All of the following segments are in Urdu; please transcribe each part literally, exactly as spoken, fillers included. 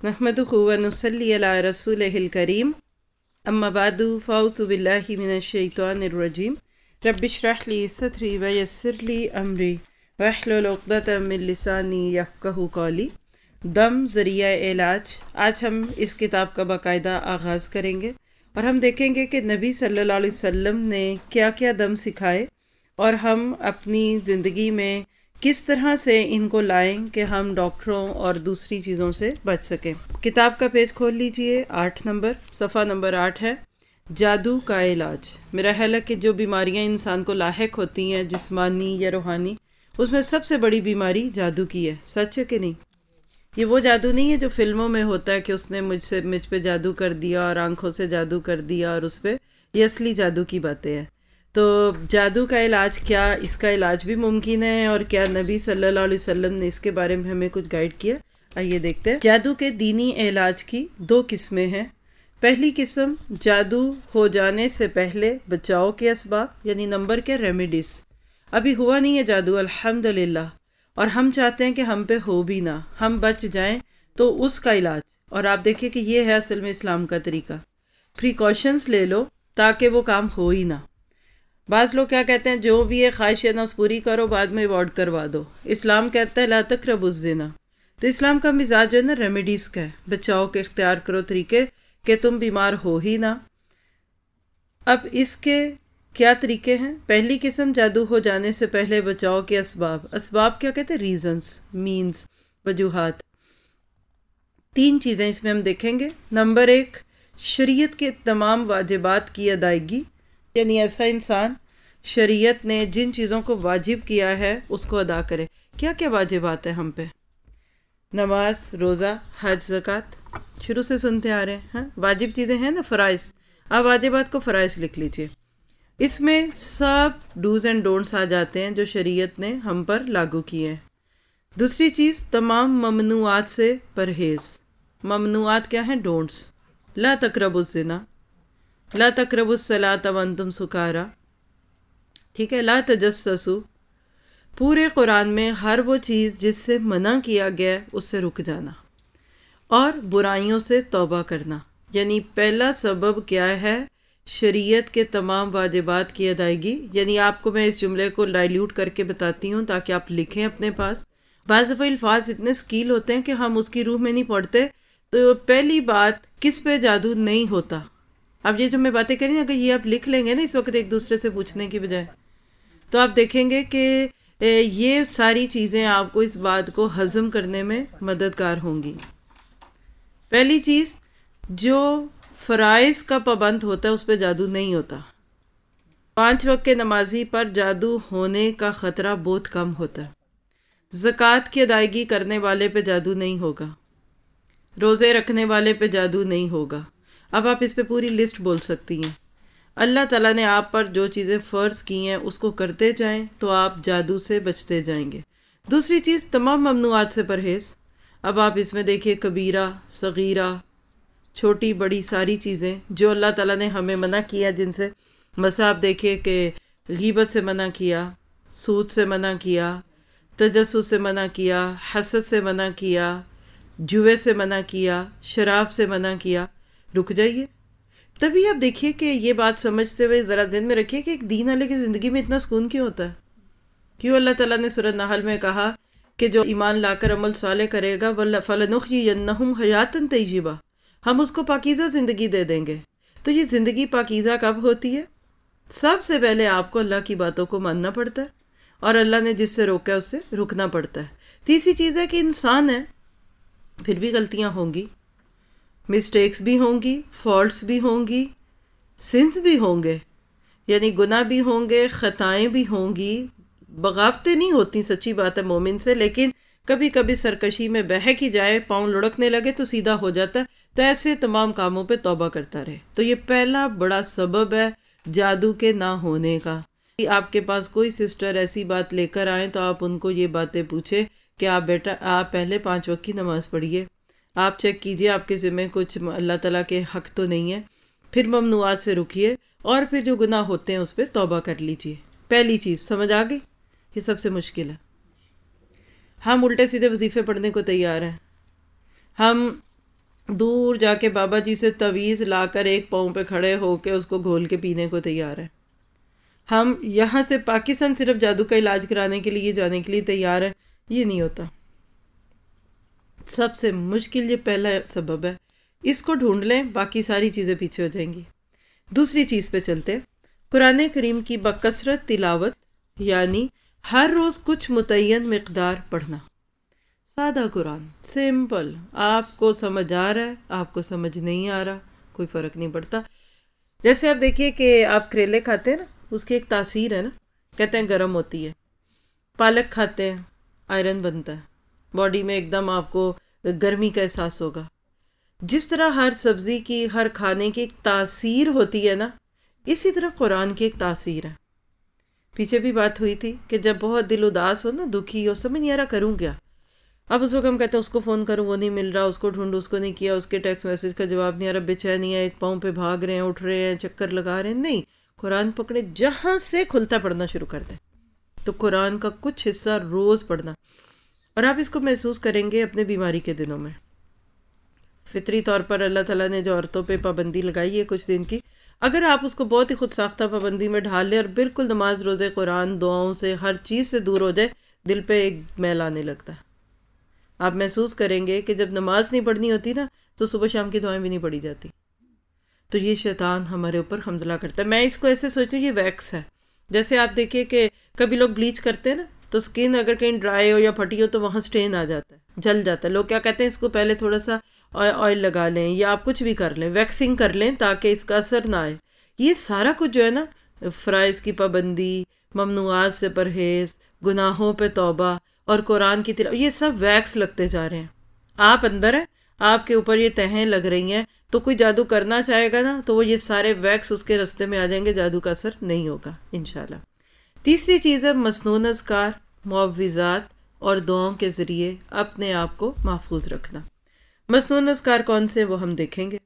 नहमदुहु व नुसल्ली अला रसूलिहिल करीम अम्मा बादु फ़अऊज़ु बिल्लाहि मिनश शैतानिर रजीम रब्बिश्रह ली सदरी व यस्सिर ली अमरी वहलुल उक़दतम मिन लिसानी यफ़क़हू क़ौली। दम ज़रिया इलाज। आज हम इस किताब का बाकायदा आगाज़ करेंगे और हम देखेंगे कि नबी सल्लल्लाहु अलैहि वसल्लम ने क्या क्या दम सिखाए और हम अपनी ज़िंदगी में किस तरह से इनको लाएं कि हम डॉक्टरों और दूसरी चीज़ों से बच सकें। किताब का पेज खोल लीजिए, आठ नंबर, सफ़ा नंबर आठ है, जादू का इलाज। मेरा ख्याल है कि जो बीमारियां इंसान को लाहिक होती हैं जिस्मानी या रूहानी, उसमें सबसे बड़ी बीमारी जादू की है। सच है कि नहीं? ये वो जादू नहीं है जो फिल्मों में होता है कि उसने मुझसे मुझ पे जादू कर दिया और आंखों से जादू कर दिया और उस पर, ये असली जादू की बातें हैं। तो जादू का इलाज क्या, इसका इलाज भी मुमकिन है और क्या नबी सल्लल्लाहु अलैहि वसल्लम ने इसके बारे में हमें कुछ गाइड किया? आइए देखते हैं। जादू के दीनी इलाज की दो किस्में हैं। पहली किस्म, जादू हो जाने से पहले बचाव के असबाब, यानी नंबर के रेमेडीज़। अभी हुआ नहीं है जादू अल्हम्दुलिल्लाह, और हम चाहते हैं कि हम पे हो भी ना, हम बच जाएं, तो उसका इलाज। और आप देखिए कि ये है असल में इस्लाम का तरीका। प्रिकॉशंस ले लो ताकि वो काम हो ही ना। बाज़ लोग क्या कहते हैं, जो भी ये ख्वाहिश है नफ्स पूरी करो, बाद में अवॉर्ड करवा दो। इस्लाम कहता है ला तक़रबुज़ ज़िना। तो इस्लाम का मिजाज जो है ना रेमेडीज़ का है, बचाव के इख्तियार करो तरीके कि तुम बीमार हो ही ना। अब इसके क्या तरीके हैं? पहली किस्म, जादू हो जाने से पहले बचाव के असबाब। असबाब क्या कहते हैं? रीज़न्स, मीन्स, वजूहात। तीन चीज़ें इसमें हम देखेंगे। नंबर एक, शरीयत के तमाम वाजिबात की अदायगी, यानी ऐसा इंसान शरीयत ने जिन चीज़ों को वाजिब किया है उसको अदा करे। क्या क्या वाजिबात है हम पे? नमाज, रोज़ा, हज, ज़कात, शुरू से सुनते आ रहे हैं। हाँ, वाजिब चीज़ें हैं ना, फ़राइज़। आप वाजिबात को फ़राइज़ लिख लीजिए। इसमें सब डूज़ एंड डोंट्स आ जाते हैं जो शरीयत ने हम पर लागू किए हैं। दूसरी चीज़, तमाम ममनुआत से परहेज़। ममनुआत क्या हैं? डोंट्स। ला तक़रबुज़ ज़िना, ला तक़रबुज़ सलात व अंतुम सुकारा, ठीक है, ला तजस्ससु। पूरे कुरान में हर वो चीज़ जिससे मना किया गया है उससे रुक जाना और बुराइयों से तौबा करना। यानी पहला सबब क्या है? शरीयत के तमाम वाजिबात की अदायगी। यानी आपको मैं इस जुमले को डाइल्यूट करके बताती हूँ ताकि आप लिखें अपने पास। बाज़ दफ़ा अल्फाज इतने स्कील होते हैं कि हम उसकी रूह में नहीं पढ़ते। तो पहली बात, किस पे जादू नहीं होता। अब ये जो मैं बातें करी ना, अगर ये आप लिख लेंगे ना इस वक्त एक दूसरे से पूछने की बजाय, तो आप देखेंगे कि ये सारी चीज़ें आपको इस बात को हज़म करने में मददगार होंगी। पहली चीज़, जो फ़राइज़ का पाबंद होता है उस पर जादू नहीं होता। पाँच वक्त के नमाजी पर जादू होने का ख़तरा बहुत कम होता है। ज़कात की अदायगी करने वाले पे जादू नहीं होगा। रोज़े रखने वाले पे जादू नहीं होगा। अब आप इस पे पूरी लिस्ट बोल सकती हैं। अल्लाह ताला ने आप पर जो चीज़ें फ़र्ज़ की हैं उसको करते जाएं तो आप जादू से बचते जाएंगे। दूसरी चीज़, तमाम ममनुआत से परहेज़। अब आप इसमें देखिए, कबीरा, सगीरा, छोटी बड़ी सारी चीज़ें जो अल्लाह ताला ने हमें मना किया, जिनसे मसा आप देखिए कि गीबत से मना किया, सूद से मना किया, तजस्सुस से मना किया, हसद से मना किया, जुए से मना किया, शराब से मना किया। रुक जाइए। तभी आप देखिए कि ये बात समझते हुए ज़रा ज़हन में रखिए कि एक दीन वाले की ज़िंदगी में इतना सुकून क्यों होता है। क्यों अल्लाह ताला ने सूरह नहल में कहा कि जो ईमान लाकर अमल साले करेगा वल्ला फलनुहयियन्नहुम हयातन तय्यिबा, हम उसको पाकीज़ा ज़िंदगी दे देंगे। तो ये ज़िंदगी पाकीज़ा कब होती है? सबसे पहले आपको अल्लाह की बातों को मानना पड़ता है और अल्लाह ने जिससे रोका है उससे रुकना पड़ता है। तीसरी चीज़ है कि इंसान है, फिर भी गलतियाँ होंगी, मिस्टेक्स भी होंगी, फॉल्ट्स भी होंगी, सिंस भी होंगे, यानी गुनाह भी होंगे, ख़ताएँ भी होंगी। बगावतें नहीं होती, सच्ची बात है मोमिन से, लेकिन कभी कभी सरकशी में बहक ही जाए, पाँव लुढ़कने लगे तो सीधा हो जाता है। तो ऐसे तमाम कामों पे तौबा करता रहे। तो ये पहला बड़ा सबब है जादू के ना होने का। कि आपके पास कोई सिस्टर ऐसी बात लेकर आए तो आप उनको ये बातें पूछे कि आप बेटा आप पहले पाँच वक्त की नमाज़ पढ़िए, आप चेक कीजिए आपके ज़िम्मे कुछ अल्लाह ताला के हक़ तो नहीं है, फिर ममनुआत से रुकिए और फिर जो गुनाह होते हैं उस पर तौबा कर लीजिए। पहली चीज़ समझ आ गई? ये सबसे मुश्किल है। हम उल्टे सीधे वजीफ़े पढ़ने को तैयार हैं, हम دور جا کے بابا جی سے تعویذ لا کر ایک پاؤں پہ کھڑے ہو کے اس کو گھول کے پینے کو تیار ہے. ہم یہاں سے پاکستان صرف جادو کا علاج کرانے کے لیے جانے کے لیے تیار ہے. یہ نہیں ہوتا. سب سے مشکل یہ پہلا سبب ہے، اس کو ڈھونڈ لیں، باقی ساری چیزیں پیچھے ہو جائیں گی. دوسری چیز پہ چلتے، قرآن کریم کی بکثرت تلاوت، یعنی ہر روز کچھ متعین مقدار پڑھنا. سادہ قرآن، سمپل، آپ کو سمجھ آ رہا ہے، آپ کو سمجھ نہیں آ رہا، کوئی فرق نہیں پڑتا. جیسے آپ دیکھیے کہ آپ کریلے کھاتے ہیں نا، اس کی ایک تاثیر ہے نا، کہتے ہیں گرم ہوتی ہے. پالک کھاتے ہیں، آئرن بنتا ہے، باڈی میں ایک دم آپ کو گرمی کا احساس ہوگا. جس طرح ہر سبزی کی، ہر کھانے کی ایک تاثیر ہوتی ہے نا، اسی طرح قرآن کی ایک تاثیر ہے. پیچھے بھی بات ہوئی تھی کہ جب بہت دل اداس ہو نا، دکھی ہو، سمجھ نہیں آ رہا کروں کیا، اب اس وقت ہم کہتے ہیں اس کو فون کروں، وہ نہیں مل رہا، اس کو ڈھونڈوں، اس کو نہیں کیا، اس کے ٹیکسٹ میسج کا جواب نہیں آ رہا، بے چینی ہے، ایک پاؤں پہ بھاگ رہے ہیں، اٹھ رہے ہیں، چکر لگا رہے ہیں. نہیں، قرآن پکڑے، جہاں سے کھلتا پڑھنا شروع کر دیں. تو قرآن کا کچھ حصہ روز پڑھنا، اور آپ اس کو محسوس کریں گے اپنے بیماری کے دنوں میں. فطری طور پر اللہ تعالیٰ نے جو عورتوں پہ پابندی لگائی ہے کچھ دن کی، اگر آپ اس کو بہت ہی خود ساختہ پابندی میں ڈھال لیں اور بالکل نماز، روزے، قرآن، دعاؤں سے، ہر چیز سے دور ہو جائے، دل پہ ایک میل آنے لگتا ہے. آپ محسوس کریں گے کہ جب نماز نہیں پڑھنی ہوتی نا، تو صبح شام کی دعائیں بھی نہیں پڑھی جاتی. تو یہ شیطان ہمارے اوپر حملہ کرتا ہے. میں اس کو ایسے سوچوں، یہ ویکس ہے. جیسے آپ دیکھیے کہ کبھی لوگ بلیچ کرتے ہیں نا، تو سکن اگر کہیں ڈرائی ہو یا پھٹی ہو تو وہاں سٹین آ جاتا ہے، جل جاتا ہے. لوگ کیا کہتے ہیں، اس کو پہلے تھوڑا سا آئل لگا لیں یا آپ کچھ بھی کر لیں، ویکسنگ کر لیں تاکہ اس کا اثر نہ آئے. یہ سارا کچھ جو ہے نا، فرائض کی پابندی، ممنوعات سے پرہیز، گناہوں پہ توبہ اور قرآن کی تلاوت، یہ سب ویکس لگتے جا رہے ہیں. آپ اندر ہیں، آپ کے اوپر یہ تہیں لگ رہی ہیں، تو کوئی جادو کرنا چاہے گا نا، تو وہ یہ سارے ویکس اس کے رستے میں آ جائیں گے، جادو کا اثر نہیں ہوگا انشاءاللہ. تیسری چیز ہے مسنون اذکار، معوذات اور دعاؤں کے ذریعے اپنے آپ کو محفوظ رکھنا. مسنون اذکار کون سے، وہ ہم دیکھیں گے.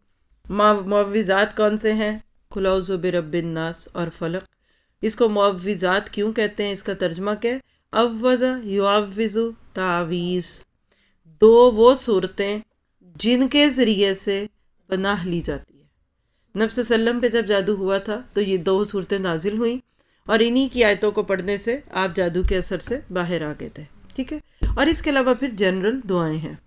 معوذات کون سے ہیں، قل اعوذ برب الناس اور فلق. اس کو معوذات کیوں کہتے ہیں، اس کا ترجمہ کیا ہے، عوذ یعوذ، تعویذ. دو وہ صورتیں جن کے ذریعے سے پناہ لی جاتی ہے. نبی صلی اللہ علیہ وسلم پہ جب جادو ہوا تھا تو یہ دو صورتیں نازل ہوئیں، اور انہی کی آیتوں کو پڑھنے سے آپ جادو کے اثر سے باہر آ گئے تھے. ٹھیک ہے، اور اس کے علاوہ پھر جنرل دعائیں ہیں.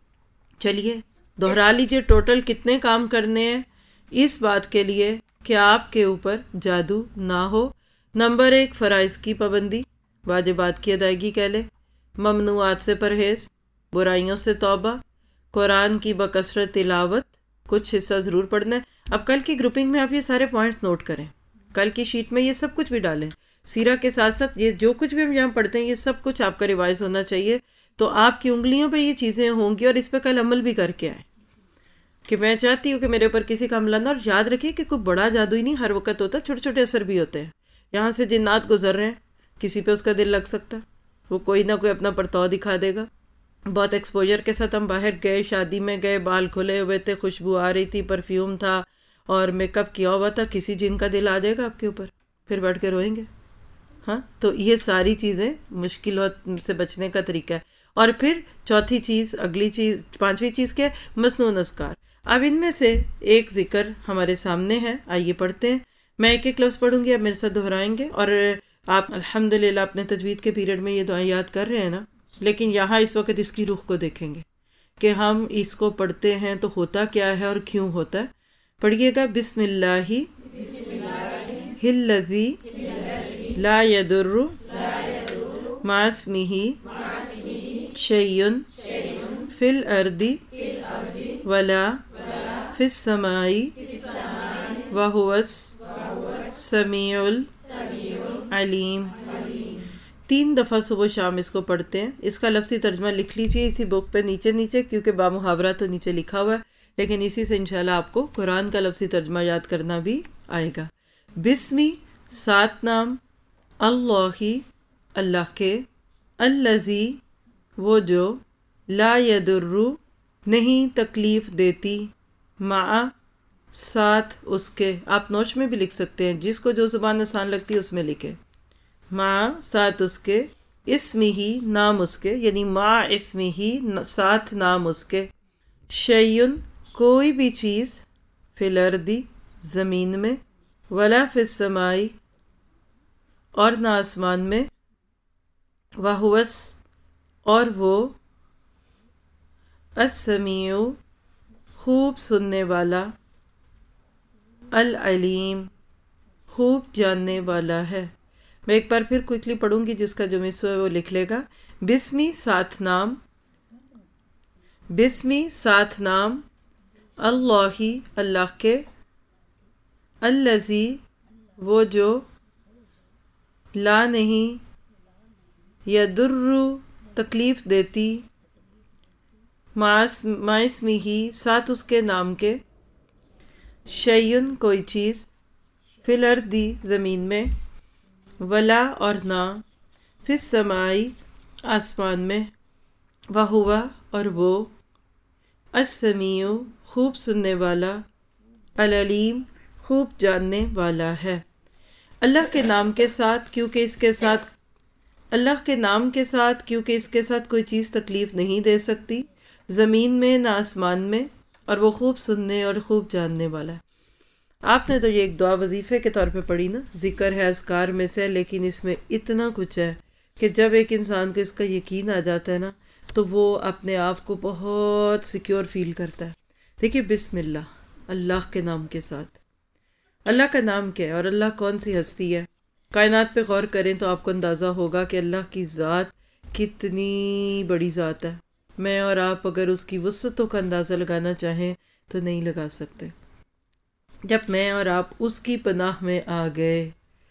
چلیے دوہرا لیجیے، ٹوٹل کتنے کام کرنے ہیں اس بات کے لیے کہ آپ کے اوپر جادو نہ ہو. نمبر ایک، فرائض کی پابندی، واجبات کی ادائیگی کہہ لے، ممنوعات سے پرہیز، برائیوں سے توبہ، قرآن کی بکثرت تلاوت، کچھ حصہ ضرور پڑھنا ہے. اب کل کی گروپنگ میں آپ یہ سارے پوائنٹس نوٹ کریں، کل کی شیٹ میں یہ سب کچھ بھی ڈالیں. سیرہ کے ساتھ ساتھ یہ جو کچھ بھی ہم یہاں پڑھتے ہیں یہ سب کچھ آپ کا ریوائز ہونا چاہیے، تو آپ کی انگلیوں پہ یہ چیزیں ہوں گی، اور اس پہ کل عمل بھی کر کے آئیں. کہ میں چاہتی ہوں کہ میرے اوپر کسی کا عمل نہ، اور یاد رکھیے کہ کوئی بڑا جادو ہی نہیں ہر وقت ہوتا، چھوٹے چھوٹے اثر بھی ہوتے ہیں. یہاں سے جنات گزر رہے ہیں، کسی پہ اس کا دل لگ سکتا ہے، وہ کوئی نہ کوئی اپنا پرتاؤ دکھا دے گا. بہت ایکسپوجر کے ساتھ ہم باہر گئے، شادی میں گئے، بال کھلے ہوئے تھے، خوشبو آ رہی تھی، پرفیوم تھا اور میک اپ کیا ہوا تھا، کسی جن کا دل آ جائے گا آپ کے اوپر، پھر بیٹھ کے روئیں گے. ہاں، تو یہ ساری چیزیں مشکلات سے بچنے کا طریقہ ہے. اور پھر چوتھی چیز، اگلی چیز، پانچویں چیز کیا ہے، مسنون اذکار. اب ان میں سے ایک ذکر ہمارے سامنے ہے، آئیے پڑھتے ہیں. میں ایک ایک لفظ پڑھوں گی، آپ میرے ساتھ دہرائیں گے. اور آپ الحمدللہ اپنے تجوید کے پیریڈ میں یہ دعائیں یاد کر رہے ہیں نا، لیکن یہاں اس وقت اس کی رخ کو دیکھیں گے کہ ہم اس کو پڑھتے ہیں تو ہوتا کیا ہے اور کیوں ہوتا ہے. پڑھیے گا، بسم اللہ الذی لا یضر مع اسمہ شیء فی الارض ولا فی السماء وہو السمیع العلیم. تین دفعہ صبح و شام اس کو پڑھتے ہیں. اس کا لفظی ترجمہ لکھ لیجئے اسی بک پہ نیچے نیچے، کیونکہ بامحاورہ تو نیچے لکھا ہوا ہے، لیکن اسی سے انشاءاللہ آپ کو قرآن کا لفظی ترجمہ یاد کرنا بھی آئے گا. بسمی، سات نام، اللہ، اللہ کے، الذی، وہ جو، لا یضر، نہیں تکلیف دیتی، مع، ساتھ اس کے. آپ نوش میں بھی لکھ سکتے ہیں، جس کو جو زبان آسان لگتی ہے اس میں لکھیں. مع، ساتھ اس کے، اسمہ، نام اس کے، یعنی مع اسمہ، ساتھ نام اس کے، شیء، کوئی بھی چیز فی الارضی زمین میں، ولا فی السمائی اور نہ آسمان میں، وہوس اور وہ السمیع خوب سننے والا، العلیم خوب جاننے والا ہے۔ میں ایک بار پھر کوئکلی پڑھوں گی، جس کا جو مصرع ہے وہ لکھ لے گا۔ بسمی ساتھ نام، بسمی ساتھ نام اللہ اللہ کے، الذی وہ جو، لا نہیں، یضر تکلیف دیتی، مع اسمہ ساتھ اس کے نام کے، شیئن کوئی چیز، فی الارضی زمین میں، ولا اور نہ، فی السمائی آسمان میں، وہو اور وہ، السمیع خوب سننے والا، العلیم خوب جاننے والا ہے۔ اللہ کے نام کے ساتھ، کیونکہ اس کے ساتھ اللہ کے نام کے ساتھ کیونکہ اس کے ساتھ کوئی چیز تکلیف نہیں دے سکتی، زمین میں نہ آسمان میں، اور وہ خوب سننے اور خوب جاننے والا ہے۔ آپ نے تو یہ ایک دعا وظیفے کے طور پہ پڑھی نا، ذکر ہے اذکار میں سے، لیکن اس میں اتنا کچھ ہے کہ جب ایک انسان کو اس کا یقین آ جاتا ہے نا، تو وہ اپنے آپ کو بہت سیکیور فیل کرتا ہے۔ دیکھیے، بسم اللہ، اللہ کے نام کے ساتھ۔ اللہ کا نام کیا ہے اور اللہ کون سی ہستی ہے؟ کائنات پہ غور کریں تو آپ کو اندازہ ہوگا کہ اللہ کی ذات کتنی بڑی ذات ہے۔ میں اور آپ اگر اس کی وسعتوں کا اندازہ لگانا چاہیں تو نہیں لگا سکتے۔ جب میں اور آپ اس کی پناہ میں آ گئے،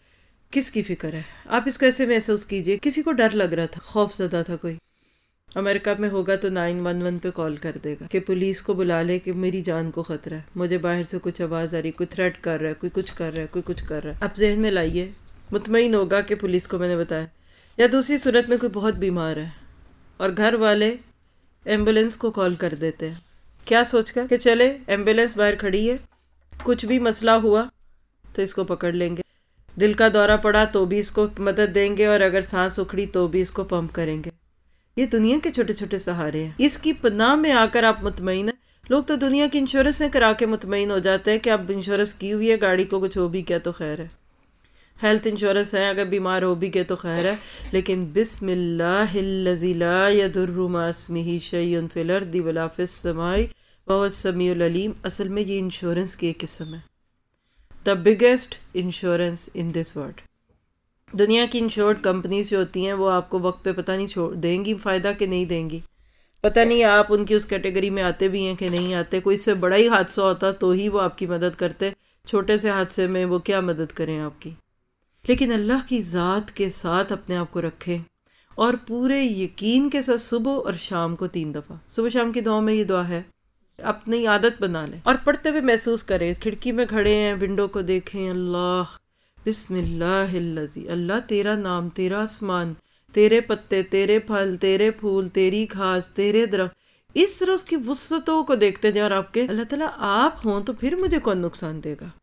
کس کی فکر ہے؟ آپ اس کو ایسے محسوس کیجئے، کسی کو ڈر لگ رہا تھا، خوف زدہ تھا کوئی، امریکہ میں ہوگا تو نائن ون ون پہ کال کر دے گا کہ پولیس کو بلا لے کہ میری جان کو خطرہ ہے، مجھے باہر سے کچھ آواز آ رہی، کوئی تھریٹ کر رہا ہے، کوئی کچھ کر رہا ہے، کوئی کچھ کر رہا ہے۔ اب ذہن میں لائیے، مطمئن ہوگا کہ پولیس کو میں نے بتایا، یا دوسری صورت میں کوئی بہت بیمار ہے اور گھر والے ایمبولینس کو کال کر دیتے ہیں، کیا سوچ کر کہ چلے ایمبولینس باہر کھڑی ہے، کچھ بھی مسئلہ ہوا تو اس کو پکڑ لیں گے، دل کا دورہ پڑا تو بھی اس کو مدد دیں گے، اور اگر سانس اکھڑی تو بھی اس کو پمپ کریں گے۔ یہ دنیا کے چھوٹے چھوٹے سہارے ہیں، اس کی پناہ میں آ کر آپ مطمئن ہیں۔ لوگ تو دنیا کی انشورنسیں کرا کے مطمئن ہو جاتے ہیں کہ اب انشورنس کی ہوئی ہے، گاڑی کو کچھ ہو بھی کیا تو خیر ہے، ہیلتھ انشورنس ہے، اگر بیمار ہو بھی گئے تو خیر ہے، لیکن بسم اللہ الذی لا یضر مع اسمہ شیء فی الارض ولا فی السماء وہو السمیع العلیم، اصل میں یہ انشورنس کی ایک قسم ہے، the biggest insurance in this world۔ دنیا کی انشورڈ کمپنیز جو ہوتی ہیں وہ آپ کو وقت پہ پتہ نہیں چھوڑ دیں گی فائدہ کہ نہیں دیں گی، پتہ نہیں آپ ان کی اس کیٹیگری میں آتے بھی ہیں کہ نہیں آتے، کوئی اس سے بڑا ہی حادثہ ہوتا تو ہی وہ آپ کی مدد کرتے، چھوٹے سے حادثے میں وہ کیا مدد کریں آپ کی۔ لیکن اللہ کی ذات کے ساتھ اپنے آپ کو رکھیں، اور پورے یقین کے ساتھ صبح اور شام کو تین دفعہ، صبح شام کی دعا میں یہ دعا ہے، اپنی عادت بنا لیں، اور پڑھتے ہوئے محسوس کریں، کھڑکی میں کھڑے ہیں، ونڈو کو دیکھیں، اللہ بسم اللہ الذی، اللہ تیرا نام، تیرا آسمان، تیرے پتے، تیرے پھل، تیرے پھول، تیری گھاس، تیرے درخت، اس طرح اس کی وسعتوں کو دیکھتے جائیں، اور آپ کے اللہ تعالیٰ آپ ہوں تو پھر مجھے کون نقصان دے گا۔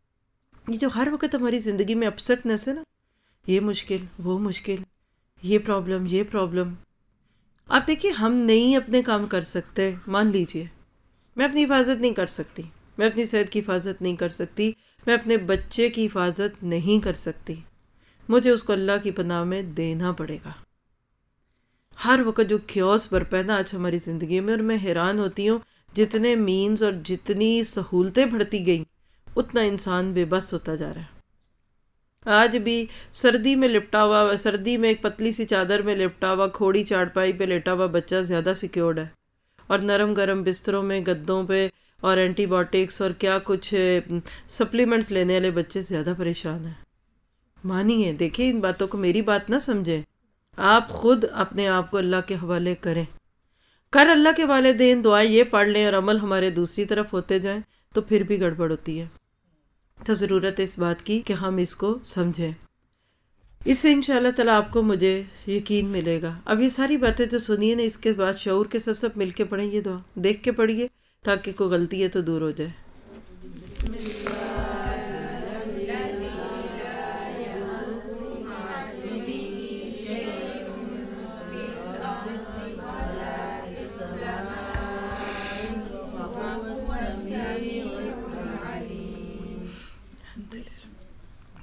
یہ جو ہر وقت ہماری زندگی میں اپسٹنس ہے نا، یہ مشکل، وہ مشکل، یہ پرابلم، یہ پرابلم، آپ دیکھیے ہم نہیں اپنے کام کر سکتے، مان لیجئے میں اپنی حفاظت نہیں کر سکتی، میں اپنی صحت کی حفاظت نہیں کر سکتی، میں اپنے بچے کی حفاظت نہیں کر سکتی، مجھے اس کو اللہ کی پناہ میں دینا پڑے گا۔ ہر وقت جو کیوس برپا ہے نا آج ہماری زندگی میں، اور میں حیران ہوتی ہوں جتنے مینز اور جتنی سہولتیں بڑھتی گئیں اتنا انسان بے بس ہوتا جا رہا ہے۔ آج بھی سردی میں لپٹا ہوا، سردی میں ایک پتلی سی چادر میں لپٹا ہوا، کھوڑی چارپائی پہ لیٹا ہوا بچہ زیادہ سیکیورڈ ہے، اور نرم گرم بستروں میں، گدوں پہ، اور اینٹی بائیوٹکس اور کیا کچھ سپلیمنٹس لینے والے بچے زیادہ پریشان ہیں۔ مانیے، دیکھیں ان باتوں کو، میری بات نہ سمجھیں، آپ خود اپنے آپ کو اللہ کے حوالے کریں، کر اللہ کے والدین دعائیں یہ پڑھ لیں اور عمل ہمارے دوسری طرف ہوتے جائیں تو پھر بھی گڑبڑ ہوتی ہے۔ تو ضرورت ہے اس بات کی کہ ہم اس کو سمجھیں، اس سے انشاءاللہ تعالیٰ آپ کو مجھے یقین ملے گا۔ اب یہ ساری باتیں جو سنیے نا، اس کے بعد شعور کے ساتھ سب مل کے پڑھیں، یہ دعا دیکھ کے پڑھیے تاکہ کوئی غلطی ہے تو دور ہو جائے۔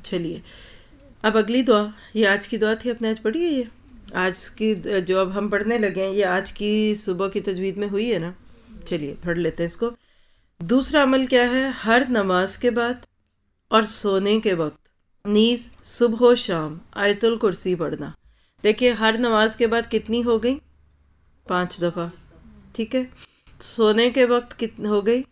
چلیے اب اگلی دعا، یہ آج کی دعا تھی، اپنے آج پڑھی ہے یہ آج کی جو اب ہم پڑھنے لگے ہیں، یہ آج کی صبح کی تجوید میں ہوئی ہے نا. چلیے پڑھ لیتے ہیں اس کو. دوسرا عمل کیا ہے؟ ہر نماز کے بعد اور سونے کے وقت نیز صبح و شام آیت الکرسی پڑھنا. دیکھیے ہر نماز کے بعد کتنی ہو گئی؟ پانچ دفعہ، ٹھیک ہے. سونے کے وقت کتنی ہو گئی؟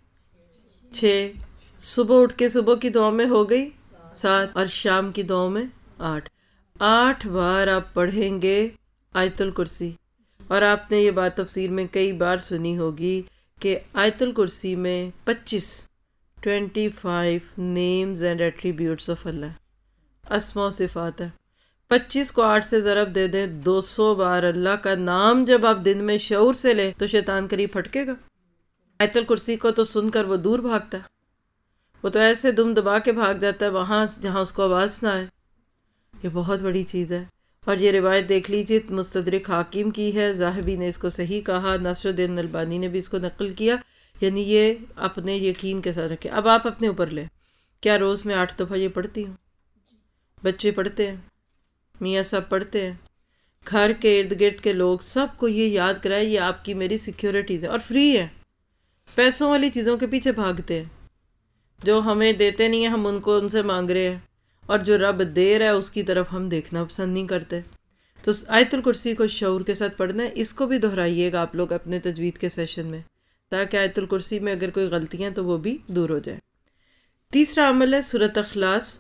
چھ. صبح اٹھ کے صبح کی دعا میں ہو گئی سات، اور شام کی دعا میں آٹھ. آٹھ بار آپ پڑھیں گے آیت الکرسی. اور آپ نے یہ بات تفسیر میں کئی بار سنی ہوگی کہ آیت الکرسی میں پچیس twenty five names and attributes of Allah, اسماء و صفات ہے. پچیس کو آٹھ سے ضرب دے دیں، دو سو بار اللہ کا نام جب آپ دن میں شعور سے لیں تو شیطان قریب پھٹکے گا. آیت الکرسی کو تو سن کر وہ دور بھاگتا ہے، وہ تو ایسے دم دبا کے بھاگ جاتا ہے وہاں جہاں اس کو آواز نہ آئے. یہ بہت بڑی چیز ہے. اور یہ روایت دیکھ لیجیے، مستدرک حاکم کی ہے، ذاہبی نے اس کو صحیح کہا، ناصر الدین البانی نے بھی اس کو نقل کیا. یعنی یہ اپنے یقین کے ساتھ رکھے. اب آپ اپنے اوپر لیں، کیا روز میں آٹھ دفعہ یہ پڑھتی ہوں؟ بچے پڑھتے ہیں، میاں صاحب پڑھتے ہیں، گھر کے ارد گرد کے لوگ سب کو یہ یاد کرائے یہ آپ کی میری سیکیورٹیز ہے اور فری ہے. پیسوں والی چیزوں کے پیچھے بھاگتے ہیں، جو ہمیں دیتے نہیں ہیں ہم ان کو ان سے مانگ رہے ہیں، اور جو رب دے رہا ہے اس کی طرف ہم دیکھنا پسند نہیں کرتے. تو آیت الکرسی کو شعور کے ساتھ پڑھنا ہے. اس کو بھی دہرائیے گا آپ لوگ اپنے تجوید کے سیشن میں، تاکہ آیت الکرسی میں اگر کوئی غلطیاں تو وہ بھی دور ہو جائے. تیسرا عمل ہے سورۃ اخلاص،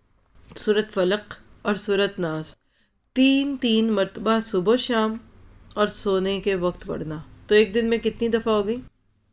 سورۃ فلق اور سورۃ ناس تین تین مرتبہ صبح شام اور سونے کے وقت پڑھنا. تو ایک دن میں کتنی دفعہ ہو گئی؟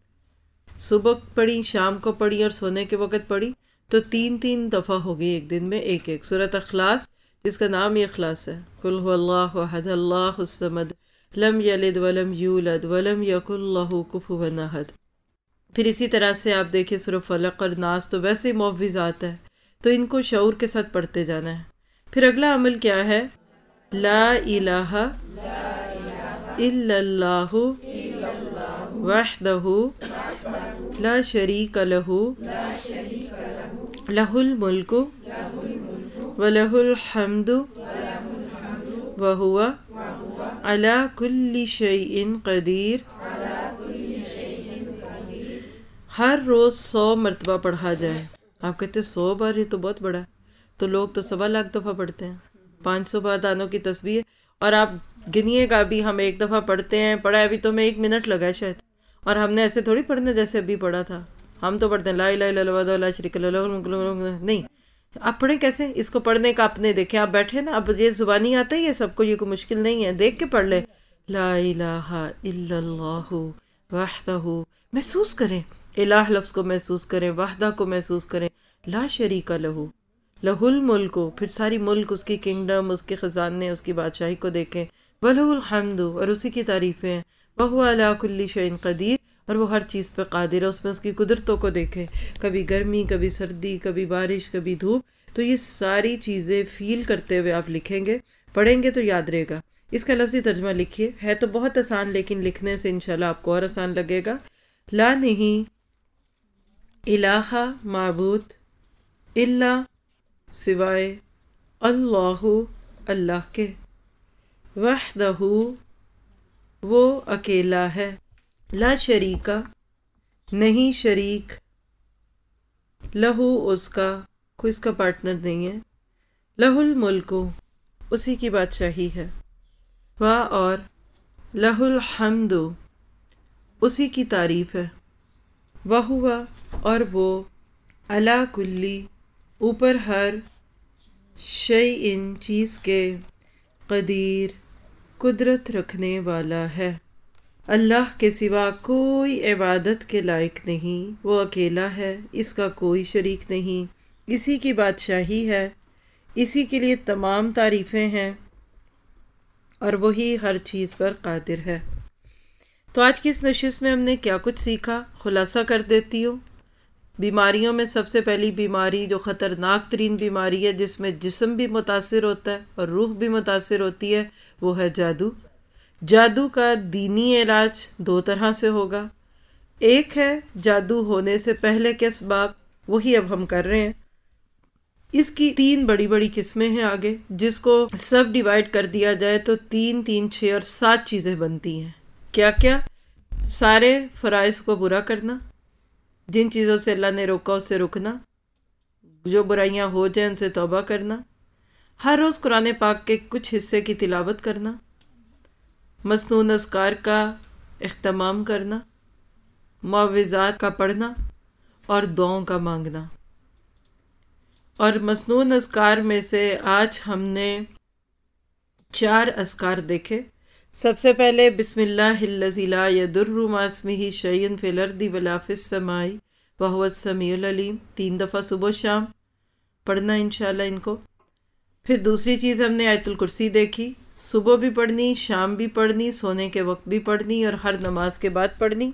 صبح پڑھی، شام کو پڑھی اور سونے کے وقت پڑھی، تو تین تین دفعہ ہو گئی ایک دن میں ایک ایک. سورۃ اخلاص جس کا نام ہی اخلاص ہے، قل هو اللہ احد اللہ الصمد لم یلد ولم یولد ولم یکن لہ کفوا احد. پھر اسی طرح سے آپ دیکھیں سورۃ فلق اور ناس تو ویسے ہی معوذات ہیں، تو ان کو شعور کے ساتھ پڑھتے جانا ہے. پھر اگلا عمل کیا ہے؟ لا الہ الا اللہ وحدہ لا شریک لہ لہ الملک ولہ الحمد وہو علی کل شیء قدیر. ہر روز سو مرتبہ پڑھا جائے. آپ کہتے ہیں سو بار، یہ تو بہت بڑا ہے. تو لوگ تو سوا لاکھ دفعہ پڑھتے ہیں. پانچ سو بار دانوں کی تسبیح ہے. اور آپ گنیے گا بھی، ہم ایک دفعہ پڑھتے ہیں، پڑھا ابھی تو میں ایک منٹ لگا ہے شاید، اور ہم نے ایسے تھوڑی پڑھنا جیسے ابھی پڑھا تھا. ہم تو پڑھتے ہیں لا الہ الا اللہ وحدہ لا شریک لہ لہ الملک ولہ الحمد. نہیں، آپ پڑھیں کیسے؟ اس کو پڑھنے کا اپنے دیکھیں، آپ بیٹھے نا، اب یہ زبانی آتا ہی ہے سب کو، یہ کوئی مشکل نہیں ہے، دیکھ کے پڑھ لیں. لا الہ الا اللہ وحدہ، محسوس کریں، الہ لفظ کو محسوس کریں، وحدہ کو محسوس کریں، لا شریک لہ لہ الملک، پھر ساری ملک، اس کی کنگڈم، اس کے خزانے، اس کی بادشاہی کو دیکھیں، وَلَهُ الْحَمْدُ، اور اسی کی تعریفیں ہیں، وَهُوَ عَلَىٰ كُلِّ شَيْءٍ قَدِيرٌ، اور وہ ہر چیز پہ قادر ہے. اس میں اس کی قدرتوں کو دیکھیں، کبھی گرمی، کبھی سردی، کبھی بارش، کبھی دھوپ. تو یہ ساری چیزیں فیل کرتے ہوئے آپ لکھیں گے، پڑھیں گے تو یاد رہے گا. اس کا لفظی ترجمہ لکھیے، ہے تو بہت آسان لیکن لکھنے سے انشاءاللہ آپ کو اور آسان لگے گا. لا نہیں الہ معبود الا سوائے اللہ اللہ کے، وحدہ وہ اکیلا ہے، لا شریکہ نہیں شریک، لہو اس کا کوئی اس کا پارٹنر نہیں ہے، لہ الملک اسی کی بادشاہی ہے، و اور لہ الحمد اسی کی تعریف ہے، وہو اور وہ علی کلی اوپر ہر شیء چیز کے قدیر قدرت رکھنے والا ہے. اللہ کے سوا کوئی عبادت کے لائق نہیں، وہ اکیلا ہے، اس کا کوئی شریک نہیں، اسی کی بادشاہی ہے، اسی کے لیے تمام تعریفیں ہیں، اور وہی ہر چیز پر قادر ہے. تو آج کی اس نشست میں ہم نے کیا کچھ سیکھا، خلاصہ کر دیتی ہوں. بیماریوں میں سب سے پہلی بیماری جو خطرناک ترین بیماری ہے، جس میں جسم بھی متاثر ہوتا ہے اور روح بھی متاثر ہوتی ہے، وہ ہے جادو. جادو کا دینی علاج دو طرح سے ہوگا. ایک ہے جادو ہونے سے پہلے کے اسباب، وہی اب ہم کر رہے ہیں. اس کی تین بڑی بڑی قسمیں ہیں آگے، جس کو سب ڈیوائیڈ کر دیا جائے تو تین تین چھ اور سات چیزیں بنتی ہیں۔ کیا کیا؟ سارے فرائض کو برا کرنا، جن چیزوں سے اللہ نے روکا اس سے رکنا، جو برائیاں ہو جائیں ان سے توبہ کرنا، ہر روز قرآن پاک کے کچھ حصے کی تلاوت کرنا، مسنون اذکار کا اہتمام کرنا، معوذات کا پڑھنا اور دعاؤں کا مانگنا۔ اور مسنون اذکار میں سے آج ہم نے چار اذکار دیکھے۔ سب سے پہلے بسم اللہ الذی لا یضر مع اسمہ شیء فی الارض ولا فی السماء وہو السمیع العلیم، تین دفعہ صبح و شام پڑھنا انشاءاللہ ان کو۔ پھر دوسری چیز ہم نے آیت الکرسی دیکھی، صبح بھی پڑھنی، شام بھی پڑھنی، سونے کے وقت بھی پڑھنی اور ہر نماز کے بعد پڑھنی۔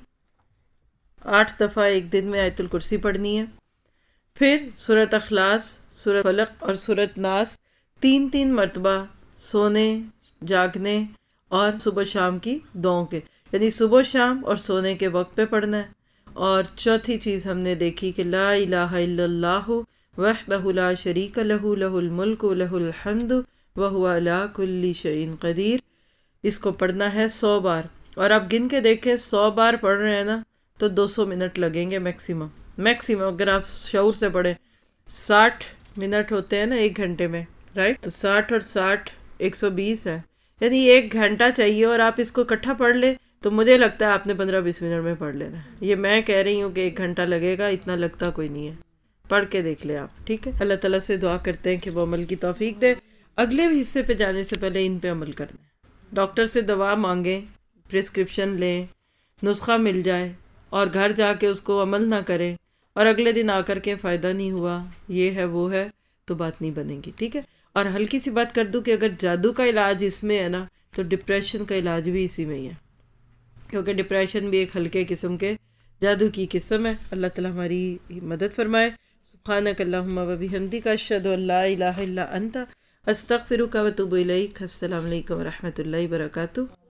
آٹھ دفعہ ایک دن میں آیت الکرسی پڑھنی ہے۔ پھر سورۃ اخلاص، سورۃ فلق اور سورۃ ناس تین تین مرتبہ سونے، جاگنے اور صبح شام کی دعاؤں کے، یعنی صبح شام اور سونے کے وقت پہ پڑھنا ہے۔ اور چوتھی چیز ہم نے دیکھی کہ لا الہ الا اللہ وحدہ لا شریک لہ لہ الملک لہ الحمد وہو علی کل شیء قدیر، اس کو پڑھنا ہے سو بار۔ اور آپ گن کے دیکھیں سو بار پڑھ رہے ہیں نا تو دو سو منٹ لگیں گے میکسیمم میکسیمم اگر آپ شعور سے پڑھیں۔ ساٹھ منٹ ہوتے ہیں نا ایک گھنٹے میں، رائٹ؟ تو ساٹھ اور ساٹھ ایک سو بیس ہے، یعنی ایک گھنٹہ چاہیے اور آپ اس کو اکٹھا پڑھ لیں تو مجھے لگتا ہے آپ نے پندرہ بیس منٹ میں پڑھ لینا ہے۔ یہ میں کہہ رہی ہوں کہ ایک گھنٹہ لگے گا، اتنا لگتا کوئی نہیں ہے، پڑھ کے دیکھ لیں آپ، ٹھیک ہے؟ اللہ تعالیٰ سے دعا کرتے ہیں کہ وہ عمل کی توفیق دے۔ اگلے حصے پہ جانے سے پہلے ان پہ عمل کرنا ہے۔ ڈاکٹر سے دوا مانگیں، پرسکرپشن لیں، نسخہ مل جائے اور گھر جا کے اس کو عمل نہ کریں اور اگلے دن آ کر کے فائدہ نہیں ہوا، یہ ہے وہ ہے، تو بات نہیں بنے گی، ٹھیک ہے؟ اور ہلکی سی بات کر دوں کہ اگر جادو کا علاج اس میں ہے نا تو ڈپریشن کا علاج بھی اسی میں ہی ہے، کیونکہ ڈپریشن بھی ایک ہلکے قسم کے جادو کی قسم ہے۔ اللہ تعالیٰ ہماری مدد فرمائے۔ سبحانک اللہم و بحمدک اشہد ان لا الہ الا انت استغفرک و اتوب الیک۔ السلام علیکم و رحمۃ اللہ وبرکاتہ۔